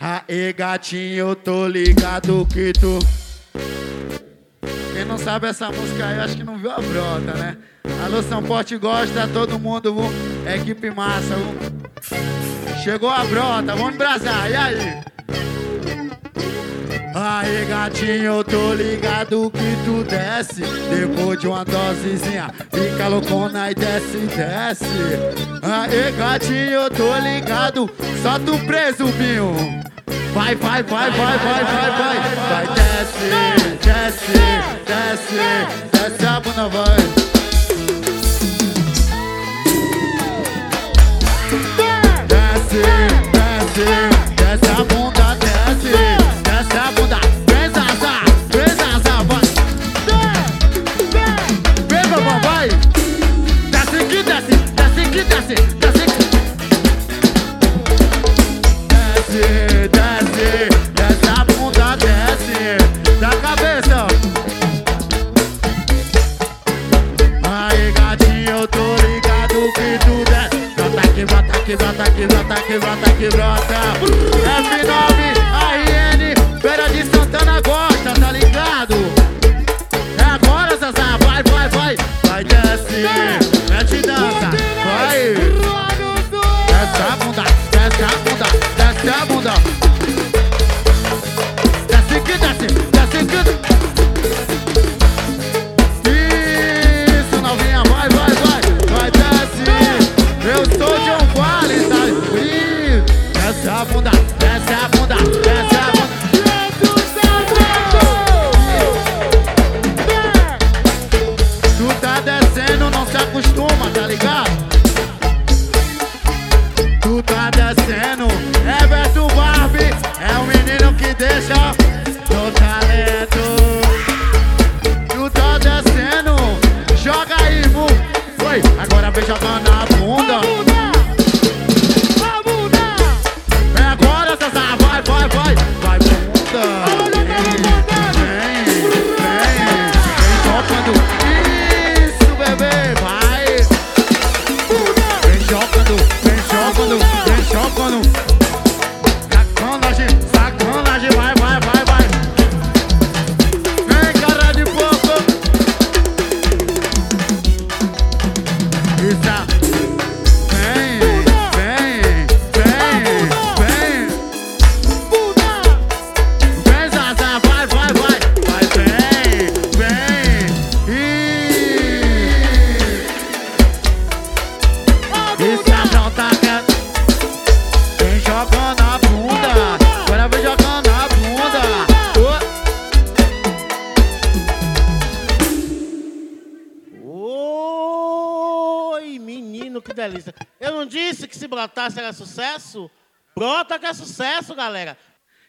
Aê, gatinho, eu tô ligado que tu... Quem não sabe essa música aí, acho que não viu a brota, né? Alô, São Porte gosta, todo mundo, equipe massa, Chegou a brota, vamos embrasar, e aí? Aê, gatinho, eu tô ligado que tu desce. Depois de uma dosezinha, fica loucona e desce, desce. Aê, gatinho, eu tô ligado, só tu preso, binho. Vai, vai, vai, vai, vai, vai, vai. Vai, desce, desce, desce, desce a bunda, vai. Desce, desce, desce a bunda, desce. Desce a bunda, vem Zaza, vai. Vem, babão, vai. Desce aqui, desce, desce aqui, desce, desce aqui. Desce, desce, desce a bunda, desce. Da cabeça. Aí, gatinho, eu tô ligado que tu desce. Brota aqui, brota aqui, brota aqui, brota aqui, brota aqui, brota. F9, RN, Feira de Santana gosta, tá ligado? É agora, Zazá, vai, vai, vai. Vai, desce, mete dança, vai. Desce a bunda, desce a bunda, desce a bunda. Desce aqui, desce, desce aqui. Isso, novinha, vai, vai, vai. Vai, desce. Eu sou John Vale, sabe? Desce a bunda, desce a bunda, desce a bunda. Tu tá descendo, não se acostuma, tá ligado? Tu tá descendo, é Beto Barbie, é o menino que deixa no talento. Tu tá descendo, joga aí, foi, agora vem jogando a bunda. É agora, Zazá, vai, vai, vai, vai, bunda. Vem, tocando. Isso, bebê, vai. Vem jogando, vem jogando, vem jogando. Sacanagem, sacanagem, vai, vai, vai, vai. Vem, cara de pouco. Isso, vem, vem, vem, vem. Vem, Zaza, vai, vai, vai. Vai, vem, vem. Isso, a pronta, vem jogando a bunda. Agora vem jogando a bunda. Oi, menino, que delícia. Eu não disse que se brotasse era sucesso? Brota que é sucesso, galera.